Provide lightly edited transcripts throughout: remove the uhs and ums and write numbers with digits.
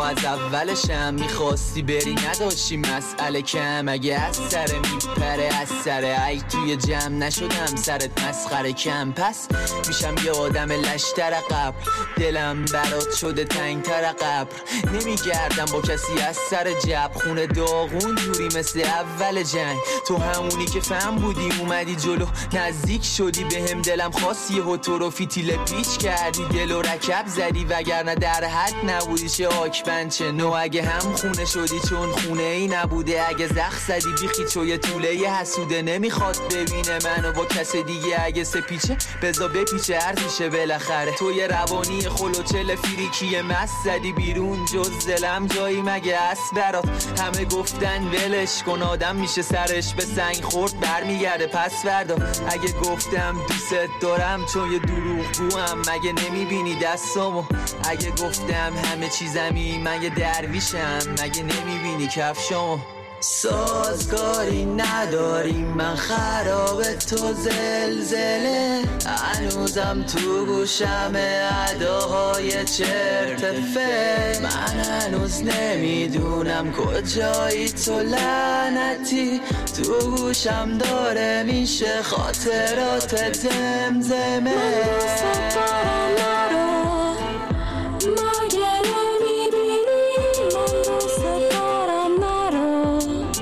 از اولشم میخواستی بری نداشتی مسئله کم. اگه از سر میپره از سر ای توی جمع نشدم سرت مسخره کم. پس میشم یه آدم لشتر قبر، دلم برات شده تنگتر قبر. نمیگردم با کسی از سر جب، خونه داغون جوری مثل اول جنگ. تو همونی که فهم بودی اومدی جلو نزدیک شدی بهم، دلم خواست یهو تو رو فیتیل پیچ کردی، دل و رکب زدی وگرنه در حد نبودی چه آکبند چه نو. اگه هم خونه شدی چون خونه ای نبوده، اگه زخ زدی بیخی چو یه طوله ی حسوده نمیخواد ببینه منو با کس دیگه. اگه سپیچه بزا بپیچه ارزیشه بالاخره. تو یه روانی خلوچل فریکی مست زدی بیرون جز دلم جایی مگه هست برات؟ همه گفتن ولش کن آدم میشه سرش به سنگ خورد برمیگرده پس فردا. اگه گفتم دوست دارم چون یه دروغگوام مگه نمیبینی دستامو؟ اگه گفتم همه چیزمی من یه درویشم مگه نمیبینی کفشامو؟ سازگاری نداری من خراب تو زلزله، هنوزم تو گوشم اداهای چرت فکر. من هنوز نمیدونم کجایی تو لعنتی، تو گوشم داره میشه خاطرات زمزمه. من دوست دارم نرو مگه نمیبینی، من دوست دارم نرو،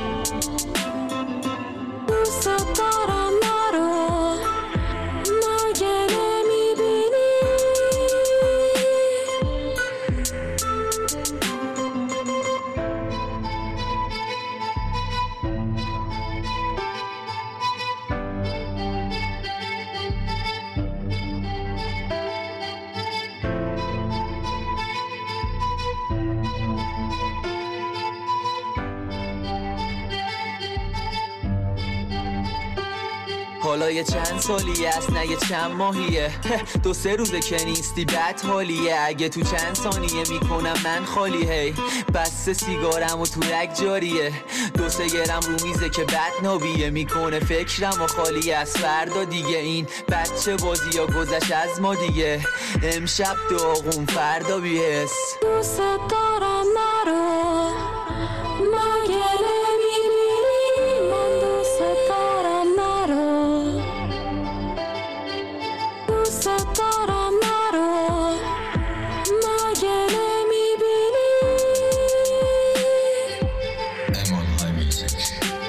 دوست دارم نرو مگه نمیبینی. حالا یه چند سالی است نه یه چند ماهیه، دو سه روزه که نیستی بد حالیه. اگه تو چند ثانیه میکنم من خالی، هی بس سیگارم و تو رگ جاریه. دو سه گرم رو میزه که بد نابیه، میکنه فکرم و خالی از فردا دیگه. این بچه بازی یا گذشت از ما دیگه، امشب داغون فردا بیهس. دوست دارم نرو مگه نمیبینی، من دوست دارم نرو، دوست دارم نرو مگه نمیبینی. M on High Music.